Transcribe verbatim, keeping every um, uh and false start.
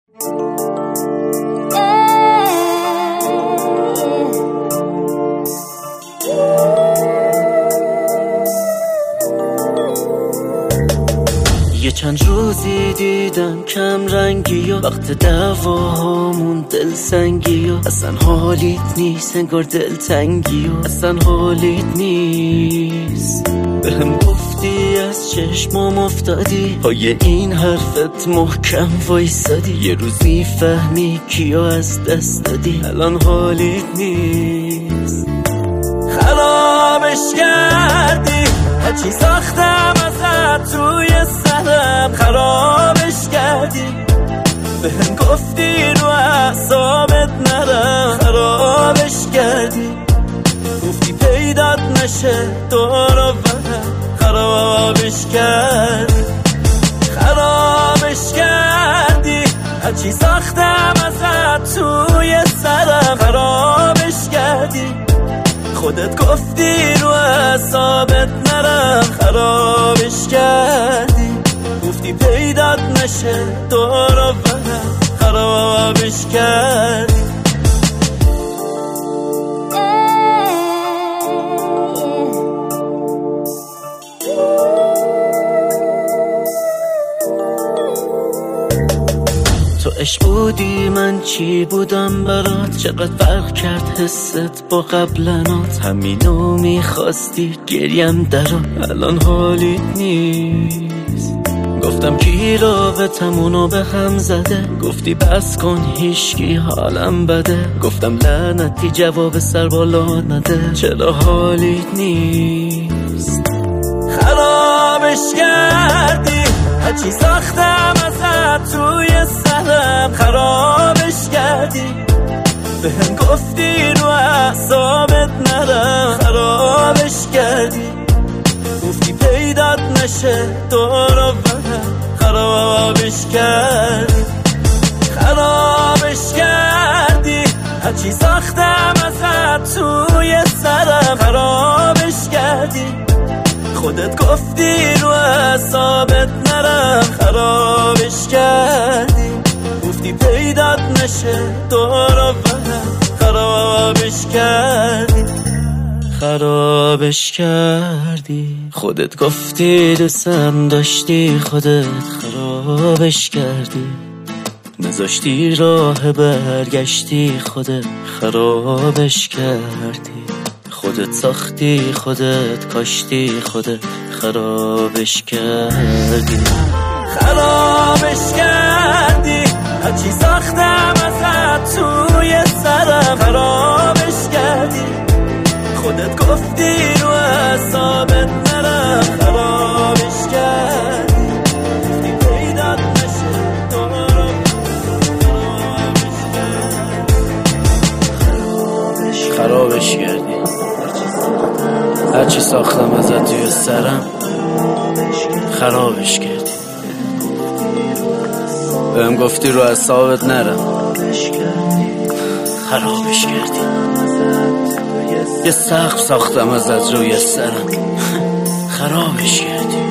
یه چند روزی دیدم کم رنگی و وقت دعواهامون دل سنگی و اصلا حالیت نیست، انگار دل تنگی و اصلا حالیت نیست. بهم گفتی از چشمام افتادی، پای این حرفت محکم وایسادی، یه روزی فهمی کیو از دست دادی، الان حالیت نیست. خرابش کردی هرچی ساختم ازت توی سرم، خرابش کردی. بهم گفتی رو اعصابت نرم، خرابش کردی. گفتی پیدات نشه دور و برم، خرابش کردی. خرابش کردی هرچی ساختم ازت توی سرم، خرابش کردی. خودت گفتی رو اعصابت نرم، خرابش کردی. گفتی پیدات نشه دور و برم، خرابش کردی. تو عشق بودی من چی بودم برات، چقدر فرق کرد حست با قبلنات. همینو میخواستی گریم درات، الان حالیت نیست. گفتم کی رابطمونو به هم زده، گفتی بس کن هیچکی حالم بده. گفتم لعنتی جواب سر بالا نده، چرا حالیت نیست. خرابش کردی هرچی ساختم ازت توی سرم، خرابش کردی. بهم گفتی رو اعصابت نرم، خرابش کردی. گفتی پیدات نشه دور و برم، خرابش کردی. خرابش کردی هرچی ساختم ازت توی سرم، خرابش کردی. خودت گفتی رو اعصابت نرم، خرابش کردی. گفتی پیدات نشه دور و برم، خرابش کردی. خرابش کردی. خودت گفتی دوستم داشتی، خودت خرابش کردی. نذاشتی راه برگشتی، خودت خرابش کردی. خودت ساختی، خودت کاشتی، خودت خرابش کردی. خرابش کردی هرچی ساختم ازت توی سرم، خرابش کردی. خودت گفتی رو اعصابت نرم، خرابش کردی. گفتی پیدات نشه دور و خرابش خرابش کردی. هرچی ساختم ازت توی سرم، خرابش کردی. بهم گفتی رو اعصابت نرم، خرابش کردی. یه سقف ساختم ازت روی سرم، خرابش کردی.